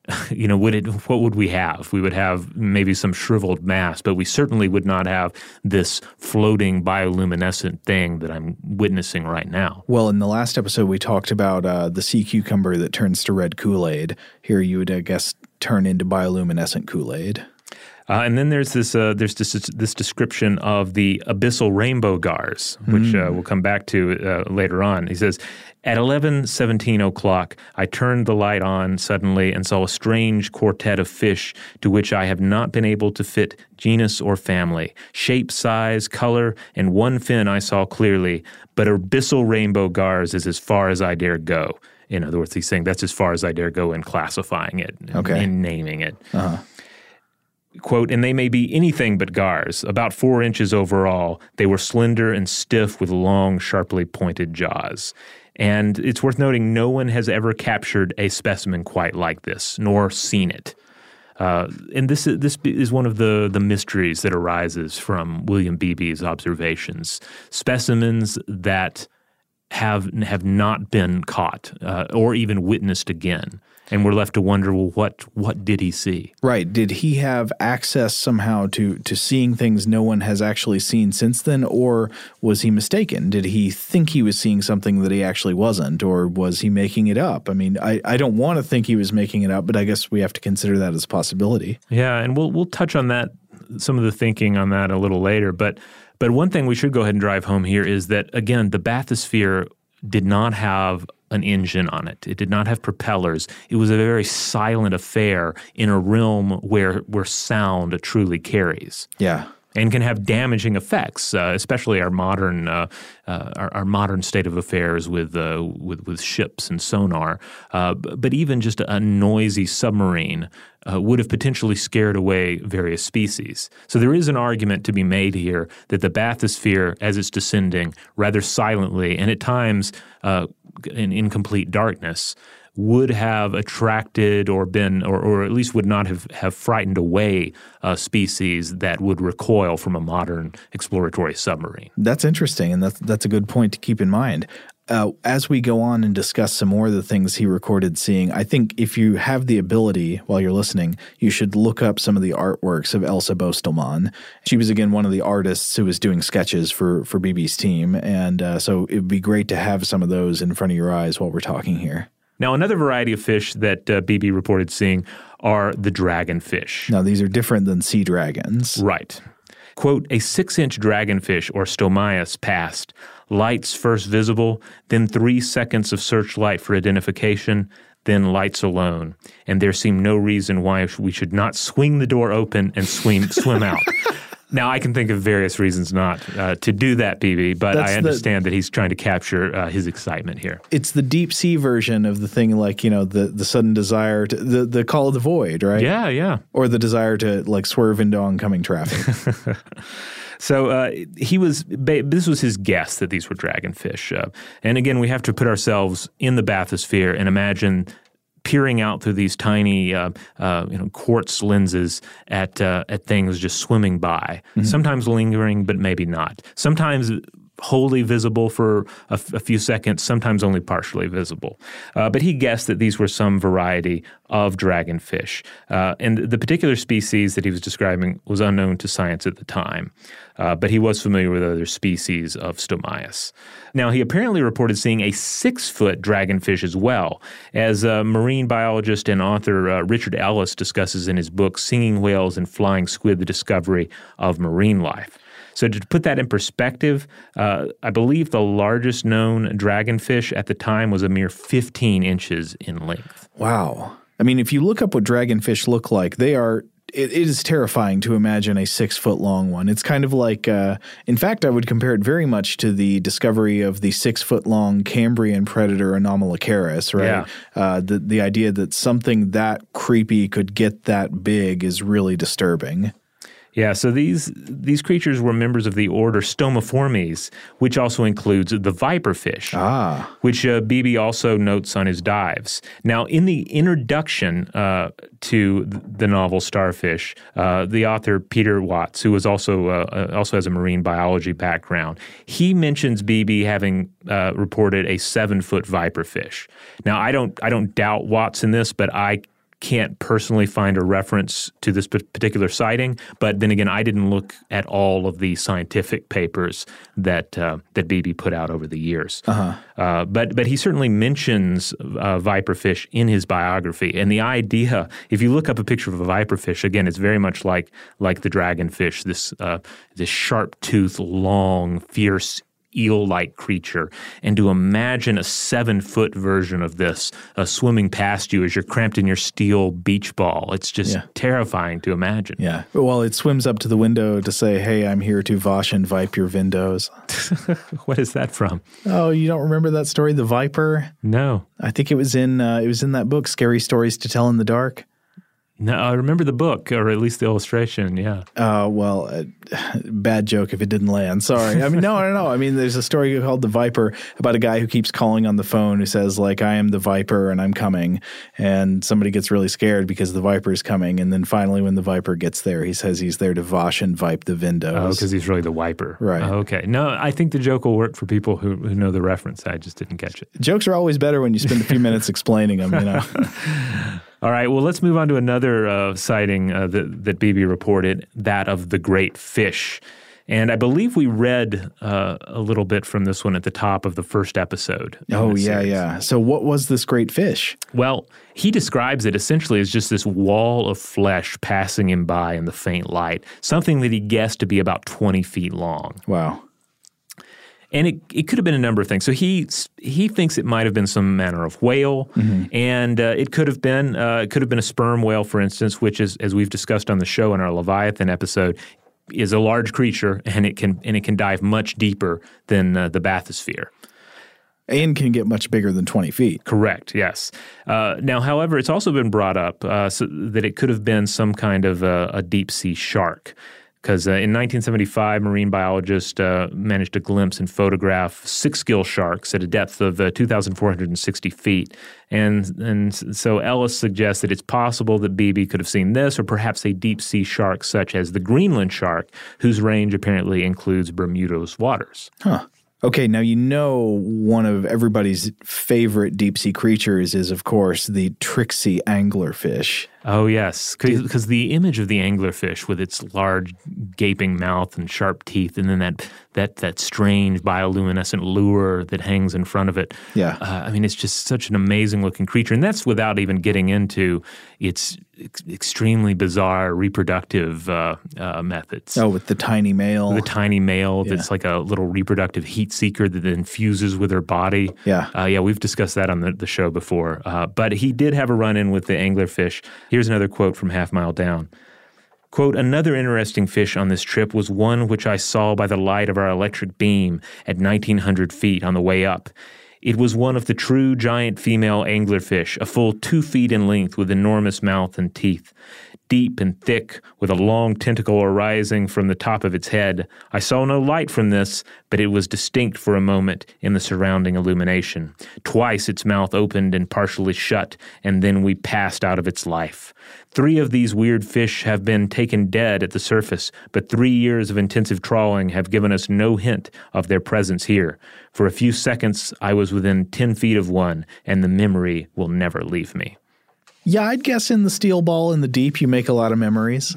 what would we have? We would have maybe some shriveled mass, but we certainly would not have this floating bioluminescent thing that I'm witnessing right now. Well, in the last episode, we talked about the sea cucumber that turns to red Kool-Aid. Here you would, I guess, turn into bioluminescent Kool-Aid. And then there's this description of the abyssal rainbow gars, which we'll come back to later on. He says, at 11:17 o'clock, I turned the light on suddenly and saw a strange quartet of fish to which I have not been able to fit genus or family. Shape, size, color, and one fin I saw clearly, but abyssal rainbow gars is as far as I dare go. In other words, he's saying that's as far as I dare go in classifying it and naming it. Uh-huh. Quote, and they may be anything but gars, about 4 inches overall. They were slender and stiff with long, sharply pointed jaws. And it's worth noting no one has ever captured a specimen quite like this, nor seen it. And this is one of the mysteries that arises from William Beebe's observations. Specimens that have not been caught or even witnessed again. And we're left to wonder, well, what did he see? Right. Did he have access somehow to seeing things no one has actually seen since then, or was he mistaken? Did he think he was seeing something that he actually wasn't, or was he making it up? I mean, I don't want to think he was making it up, but I guess we have to consider that as a possibility. Yeah, and we'll touch on that, some of the thinking on that a little later. But one thing we should go ahead and drive home here is that, again, the bathysphere did not have an engine on it. It did not have propellers. It was a very silent affair in a realm where sound truly carries. Yeah. and can have damaging effects, especially our modern state of affairs with ships and sonar. But even just a noisy submarine would have potentially scared away various species. So there is an argument to be made here that the bathysphere, as it's descending rather silently and at times in incomplete darkness, would have attracted or at least would not have frightened away species that would recoil from a modern exploratory submarine. That's interesting, and that's a good point to keep in mind. As we go on and discuss some more of the things he recorded seeing, I think if you have the ability while you're listening, you should look up some of the artworks of Elsa Bostelmann. She was, again, one of the artists who was doing sketches for BB's team, and so it would be great to have some of those in front of your eyes while we're talking here. Now, another variety of fish that BB reported seeing are the dragonfish. Now, these are different than sea dragons. Right. Quote, a 6-inch dragonfish, or Stomias, passed. Lights first visible, then 3 seconds of searchlight for identification, then lights alone. And there seemed no reason why we should not swing the door open and swim out. Now, I can think of various reasons not to do that, BB, but I understand that he's trying to capture his excitement here. It's the deep sea version of the thing, like, the sudden desire to the call of the void, right? Yeah, yeah. Or the desire to swerve into oncoming traffic. So this was his guess that these were dragonfish. And again, we have to put ourselves in the bathysphere and imagine peering out through these tiny, quartz lenses at things just swimming by. Mm-hmm. Sometimes lingering, but maybe not. Sometimes wholly visible for a few seconds, sometimes only partially visible. But he guessed that these were some variety of dragonfish. And the particular species that he was describing was unknown to science at the time. But he was familiar with other species of Stomias. Now, he apparently reported seeing a 6-foot dragonfish as well, as marine biologist and author Richard Ellis discusses in his book, Singing Whales and Flying Squid, The Discovery of Marine Life. So to put that in perspective, I believe the largest known dragonfish at the time was a mere 15 inches in length. Wow. I mean, if you look up what dragonfish look like, it is terrifying to imagine a 6-foot-long one. It's kind of like, in fact, I would compare it very much to the discovery of the 6-foot-long Cambrian predator Anomalocaris, right? Yeah. The idea that something that creepy could get that big is really disturbing. Yeah, so these creatures were members of the order Stomiformes, which also includes the viperfish, which BB also notes on his dives. Now, in the introduction to the novel Starfish, the author Peter Watts, who was also has a marine biology background, he mentions BB having reported a 7-foot viperfish. Now, I don't doubt Watts in this, but I can't personally find a reference to this particular sighting, but then again, I didn't look at all of the scientific papers that BB put out over the years. Uh-huh. But he certainly mentions viperfish in his biography, and the idea, if you look up a picture of a viperfish, again, it's very much like the dragonfish, this sharp-toothed, long, fierce, eel-like creature, and to imagine a 7-foot version of this swimming past you as you're cramped in your steel beach ball. It's just terrifying to imagine. Yeah. Well, it swims up to the window to say, hey, I'm here to wash and vipe your windows. What is that from? Oh, you don't remember that story, The Viper? No. I think it was in that book, Scary Stories to Tell in the Dark. No, I remember the book, or at least the illustration, yeah. Bad joke if it didn't land. Sorry. I mean, no. I mean, there's a story called The Viper about a guy who keeps calling on the phone who says, like, I am the Viper and I'm coming. And somebody gets really scared because the Viper is coming. And then finally when the Viper gets there, he says he's there to wash and vipe the windows. Oh, because he's really the wiper. Right. Oh, okay. No, I think the joke will work for people who know the reference. I just didn't catch it. Jokes are always better when you spend a few minutes explaining them, you know. All right, well, let's move on to another sighting that BB reported, that of the great fish. And I believe we read a little bit from this one at the top of the first episode. Oh, yeah. So what was this great fish? Well, he describes it essentially as just this wall of flesh passing him by in the faint light, something that he guessed to be about 20 feet long. Wow. And it could have been a number of things. So he thinks it might have been some manner of whale, and it could have been a sperm whale, for instance, which is, as we've discussed on the show in our Leviathan episode, is a large creature, and it can dive much deeper than the bathysphere. And can get much bigger than 20 feet. Correct, yes. Now, however, it's also been brought up so that it could have been some kind of a deep-sea shark. Because in 1975, marine biologists managed to glimpse and photograph 6-gill sharks at a depth of 2,460 feet. And so Ellis suggests that it's possible that Beebe could have seen this, or perhaps a deep-sea shark such as the Greenland shark, whose range apparently includes Bermuda's waters. Huh. Okay, now one of everybody's favorite deep-sea creatures is, of course, the tricksy anglerfish. Oh, yes, because the image of the anglerfish with its large gaping mouth and sharp teeth, and then that strange bioluminescent lure that hangs in front of it. Yeah. It's just such an amazing-looking creature, and that's without even getting into its extremely bizarre reproductive methods. Oh, with the tiny male. The tiny male that's like a little reproductive heat seeker that then fuses with her body. Yeah. We've discussed that on the show before. But he did have a run-in with the anglerfish. Here's another quote from Half Mile Down. Quote, "Another interesting fish on this trip was one which I saw by the light of our electric beam at 1,900 feet on the way up. It was one of the true giant female anglerfish, a full 2 feet in length with enormous mouth and teeth. Deep and thick, with a long tentacle arising from the top of its head. I saw no light from this, but it was distinct for a moment in the surrounding illumination. Twice its mouth opened and partially shut, and then we passed out of its life. 3 of these weird fish have been taken dead at the surface, but 3 years of intensive trawling have given us no hint of their presence here. For a few seconds, I was within 10 feet of one, and the memory will never leave me." Yeah, I'd guess in the steel ball in the deep, you make a lot of memories.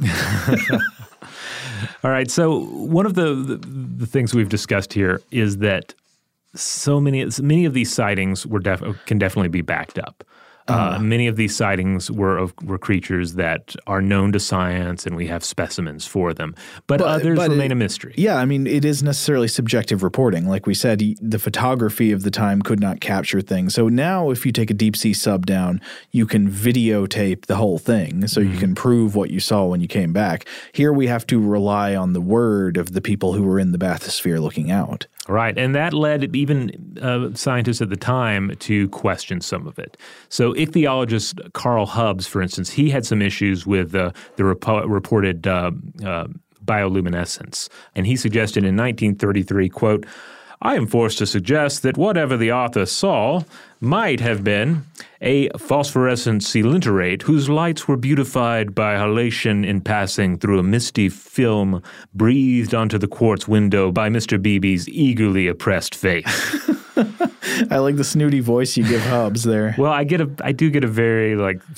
All right, so one of the things we've discussed here is that so many of these sightings can definitely be backed up. Many of these sightings were creatures that are known to science, and we have specimens for them. But others remain a mystery. Yeah, it is necessarily subjective reporting. Like we said, the photography of the time could not capture things. So now if you take a deep-sea sub down, you can videotape the whole thing, so you can prove what you saw when you came back. Here we have to rely on the word of the people who were in the bathysphere looking out. Right, and that led even scientists at the time to question some of it. So ichthyologist Carl Hubbs, for instance, he had some issues with the reported bioluminescence, and he suggested in 1933, quote, "I am forced to suggest that whatever the author saw might have been a phosphorescent coelenterate whose lights were beautified by halation in passing through a misty film breathed onto the quartz window by Mr. Beebe's eagerly oppressed face." I like the snooty voice you give Hubbs there. Well, I do get a very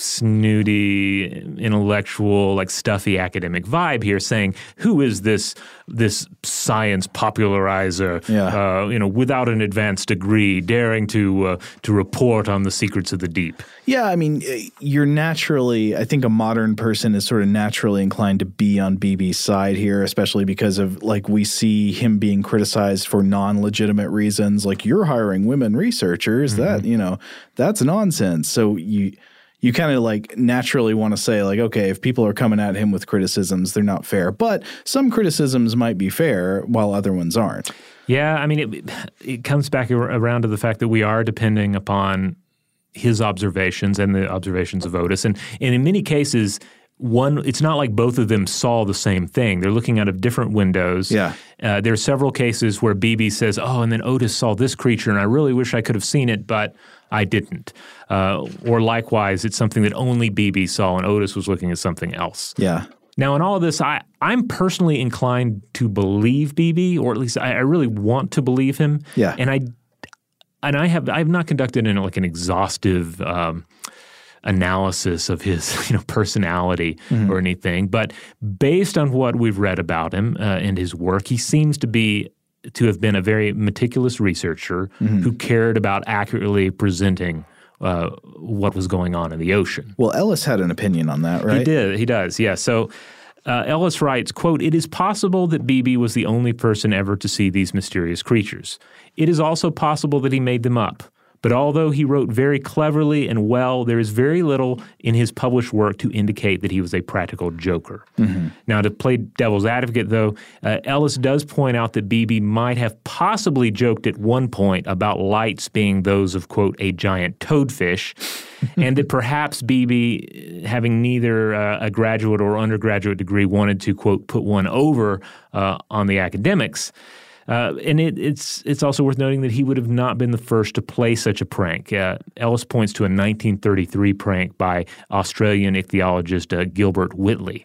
snooty, intellectual, stuffy academic vibe here, saying, "Who is this science popularizer, without an advanced degree, daring to report on the secrets of the deep?" Yeah, you're naturally, I think a modern person is sort of naturally inclined to be on Beebe's side here, especially because of, we see him being criticized for non-legitimate reasons, like you're hiring women researchers, that's nonsense. So you kind of naturally want to say okay, if people are coming at him with criticisms, they're not fair. But some criticisms might be fair while other ones aren't. Yeah, it comes back around to the fact that we are depending upon his observations and the observations of Otis. And in many cases, it's not like both of them saw the same thing. They're looking out of different windows. Yeah. There are several cases where Beebe says, "Oh, and then Otis saw this creature, and I really wish I could have seen it, but I didn't." Or likewise, it's something that only Beebe saw, and Otis was looking at something else. Yeah. Now, in all of this, I'm personally inclined to believe Beebe, or at least I really want to believe him. Yeah. And I have not conducted an exhaustive analysis of his personality or anything, but based on what we've read about him and his work, he seems to have been a very meticulous researcher who cared about accurately presenting what was going on in the ocean. Well, Ellis had an opinion on that, right? He does, yeah. So Ellis writes, quote, "It is possible that Beebe was the only person ever to see these mysterious creatures. It is also possible that he made them up. But although he wrote very cleverly and well, there is very little in his published work to indicate that he was a practical joker. Now, to play devil's advocate, though, Ellis does point out that Beebe might have possibly joked at one point about lights being those of, quote, a giant toadfish, and that perhaps Beebe, having neither a graduate or undergraduate degree, wanted to, quote, put one over on the academics. And it's also worth noting that he would have not been the first to play such a prank. Ellis points to a 1933 prank by Australian ichthyologist Gilbert Whitley.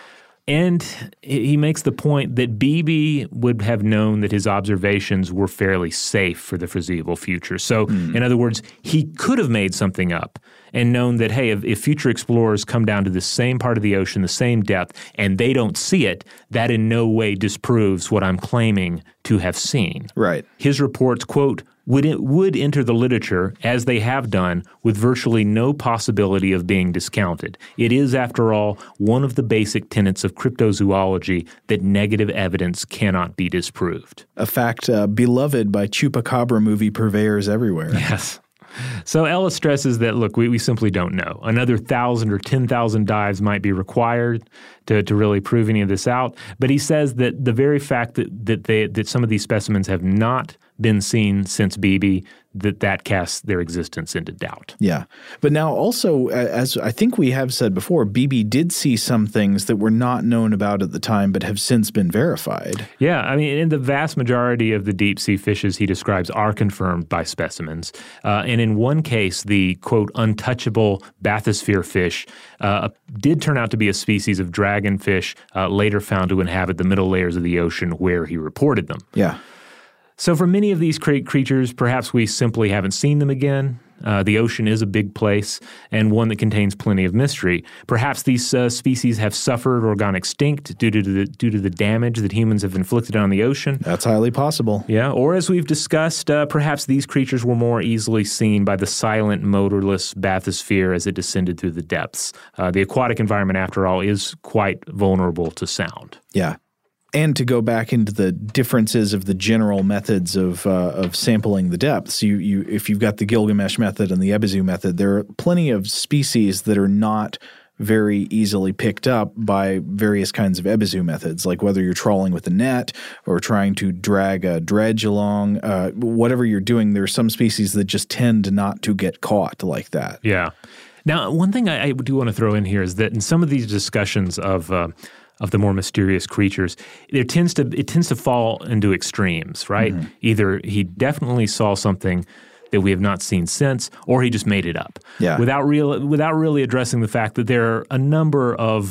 And he makes the point that Beebe would have known that his observations were fairly safe for the foreseeable future. So, in other words, he could have made something up and known that, hey, if future explorers come down to the same part of the ocean, the same depth, and they don't see it, that in no way disproves what I'm claiming to have seen. Right. His reports, quote, would enter the literature, as they have done, with virtually no possibility of being discounted. It is, after all, one of the basic tenets of cryptozoology that negative evidence cannot be disproved. A fact beloved by chupacabra movie purveyors everywhere. Yes. So Ellis stresses that, look, we simply don't know. Another 1,000 or 10,000 dives might be required to really prove any of this out. But he says that the very fact that some of these specimens have not been seen since Beebe, that casts their existence into doubt. Yeah. But now also, as I think we have said before, Beebe did see some things that were not known about at the time but have since been verified. Yeah. I mean, in the vast majority of the deep-sea fishes he describes are confirmed by specimens. And in one case, the, quote, untouchable bathysphere fish did turn out to be a species of dragonfish later found to inhabit the middle layers of the ocean where he reported them. Yeah. So for many of these creatures, perhaps we simply haven't seen them again. The ocean is a big place and one that contains plenty of mystery. Perhaps these species have suffered or gone extinct due to the damage that humans have inflicted on the ocean. That's highly possible. Yeah, or as we've discussed, perhaps these creatures were more easily seen by the silent, motorless bathysphere as it descended through the depths. The aquatic environment, after all, is quite vulnerable to sound. Yeah. And to go back into the differences of the general methods of sampling the depths, if you've got the Gilgamesh method and the Ebizu method, there are plenty of species that are not very easily picked up by various kinds of Ebizu methods, like whether you're trawling with a net or trying to drag a dredge along. Whatever you're doing, there are some species that just tend not to get caught like that. Yeah. Now, one thing I do want to throw in here is that in some of these discussions of the more mysterious creatures, it tends to fall into extremes, right? Mm-hmm. Either he definitely saw something that we have not seen since, or he just made it up. Yeah. Without really addressing the fact that there are a number of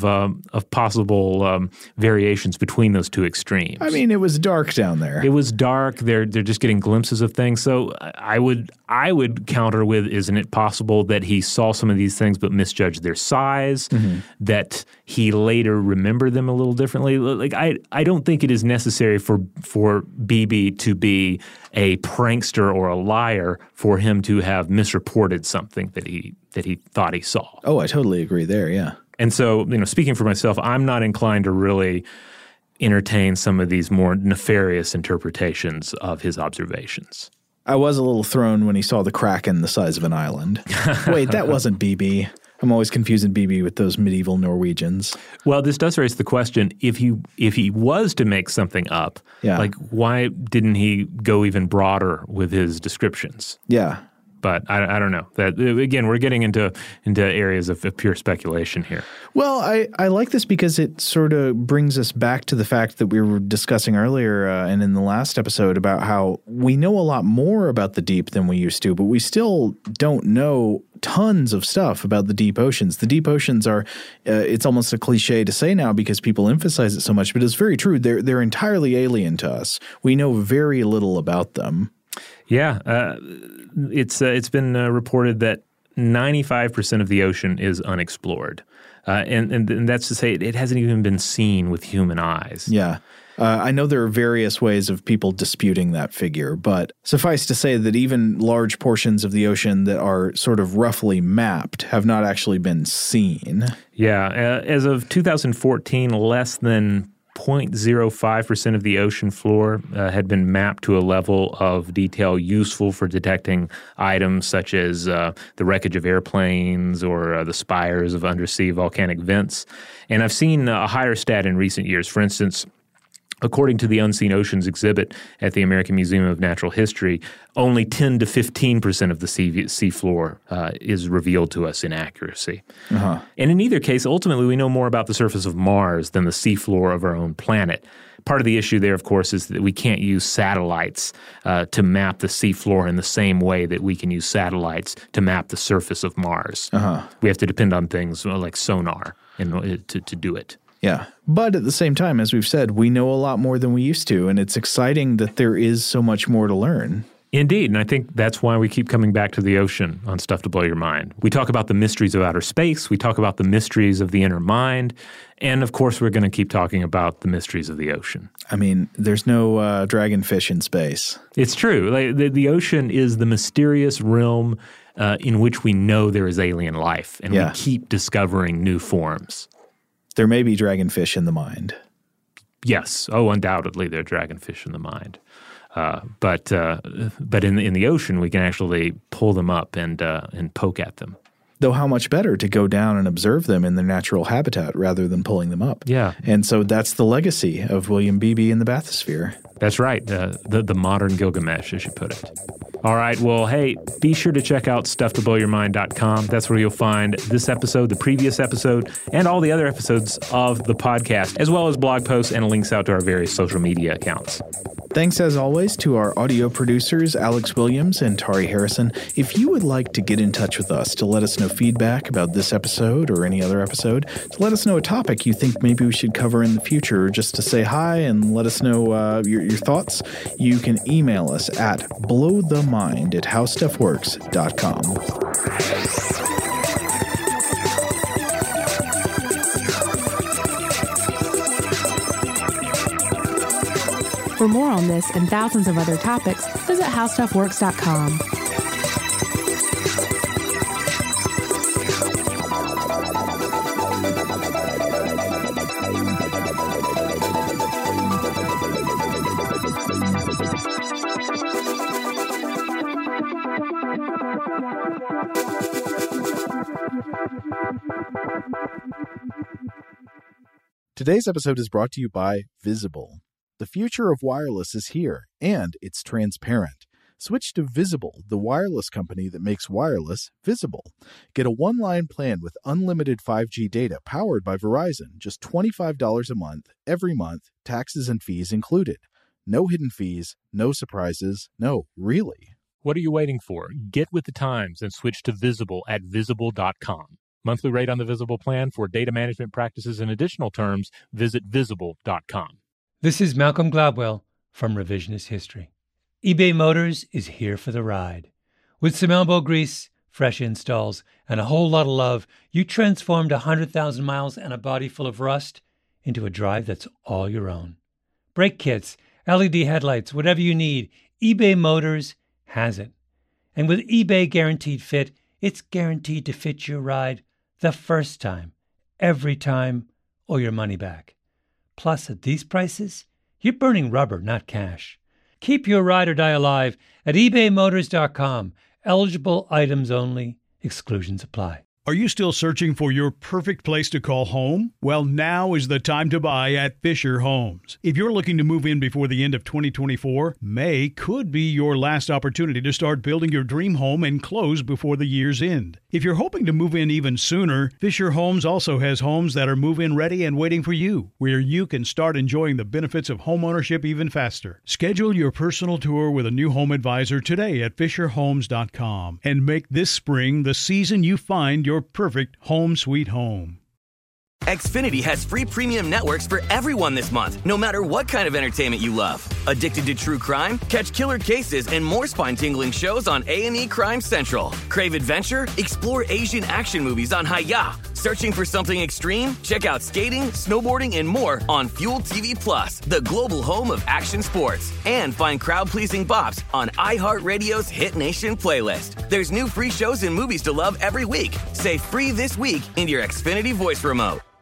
possible variations between those two extremes. I mean, it was dark down there. It was dark. They're just getting glimpses of things. So I would counter with, isn't it possible that he saw some of these things but misjudged their size, that he later remembered them a little differently? Like I don't think it is necessary for Beebe to be a prankster or a liar for him to have misreported something that he thought he saw. Oh, I totally agree there, yeah. And so, speaking for myself, I'm not inclined to really entertain some of these more nefarious interpretations of his observations. I was a little thrown when he saw the Kraken the size of an island. Wait, that wasn't Beebe. I'm always confusing Beebe with those medieval Norwegians. Well, this does raise the question, if he was to make something up, like why didn't he go even broader with his descriptions? Yeah. But I don't know. That again, we're getting into areas of pure speculation here. Well, I like this because it sort of brings us back to the fact that we were discussing earlier and in the last episode about how we know a lot more about the deep than we used to, but we still don't know tons of stuff about the deep oceans. The deep oceans are, it's almost a cliche to say now because people emphasize it so much, but it's very true. They're entirely alien to us. We know very little about them. Yeah, it's been reported that 95% of the ocean is unexplored, and that's to say it hasn't even been seen with human eyes. Yeah. I know there are various ways of people disputing that figure, but suffice to say that even large portions of the ocean that are sort of roughly mapped have not actually been seen. Yeah. As of 2014, less than 0.05% of the ocean floor had been mapped to a level of detail useful for detecting items such as the wreckage of airplanes or the spires of undersea volcanic vents. And I've seen a higher stat in recent years. For instance, according to the Unseen Oceans exhibit at the American Museum of Natural History, only 10 to 15% of the sea floor is revealed to us in accuracy. And in either case, ultimately, we know more about the surface of Mars than the seafloor of our own planet. Part of the issue there, of course, is that we can't use satellites to map the seafloor in the same way that we can use satellites to map the surface of Mars. We have to depend on things like sonar to do it. Yeah. But at the same time, as we've said, we know a lot more than we used to, and it's exciting that there is so much more to learn. Indeed, and I think that's why we keep coming back to the ocean on Stuff to Blow Your Mind. We talk about the mysteries of outer space, we talk about the mysteries of the inner mind, and of course we're going to keep talking about the mysteries of the ocean. I mean, there's no dragonfish in space. It's true. The ocean is the mysterious realm in which we know there is alien life, and we keep discovering new forms. There may be dragonfish in the mind. Yes. Oh, undoubtedly there are dragonfish in the mind. But in the ocean, we can actually pull them up and poke at them. Though how much better to go down and observe them in their natural habitat rather than pulling them up. Yeah. And so that's the legacy of William Beebe in the bathysphere. That's right. The modern Gilgamesh, as you put it. All right. Well, hey, be sure to check out StuffToBlowYourMind.com. That's where you'll find this episode, the previous episode, and all the other episodes of the podcast, as well as blog posts and links out to our various social media accounts. Thanks, as always, to our audio producers, Alex Williams and Tari Harrison. If you would like to get in touch with us to let us know feedback about this episode or any other episode, to let us know a topic you think maybe we should cover in the future, or just to say hi and let us know your thoughts, you can email us at blowthemind@howstuffworks.com. For more on this and thousands of other topics, visit howstuffworks.com. Today's episode is brought to you by Visible. The future of wireless is here, and it's transparent. Switch to Visible, the wireless company that makes wireless visible. Get a one-line plan with unlimited 5G data powered by Verizon, just $25 a month, every month, taxes and fees included. No hidden fees, no surprises, no, really. What are you waiting for? Get with the times and switch to Visible at Visible.com. Monthly rate on the Visible plan. For data management practices and additional terms, visit Visible.com. This is Malcolm Gladwell from Revisionist History. eBay Motors is here for the ride. With some elbow grease, fresh installs, and a whole lot of love, you transformed 100,000 miles and a body full of rust into a drive that's all your own. Brake kits, LED headlights, whatever you need, eBay Motors has it. And with eBay Guaranteed Fit, it's guaranteed to fit your ride the first time, every time, or your money back. Plus, at these prices, you're burning rubber, not cash. Keep your ride or die alive at ebaymotors.com. Eligible items only. Exclusions apply. Are you still searching for your perfect place to call home? Well, now is the time to buy at Fisher Homes. If you're looking to move in before the end of 2024, May could be your last opportunity to start building your dream home and close before the year's end. If you're hoping to move in even sooner, Fisher Homes also has homes that are move-in ready and waiting for you, where you can start enjoying the benefits of homeownership even faster. Schedule your personal tour with a new home advisor today at FisherHomes.com and make this spring the season you find your perfect home sweet home. Xfinity has free premium networks for everyone this month, no matter what kind of entertainment you love. Addicted to true crime? Catch killer cases and more spine-tingling shows on A&E Crime Central. Crave adventure? Explore Asian action movies on Hi-YAH. Searching for something extreme? Check out skating, snowboarding, and more on Fuel TV Plus, the global home of action sports. And find crowd-pleasing bops on iHeartRadio's Hit Nation playlist. There's new free shows and movies to love every week. Say free this week in your Xfinity voice remote.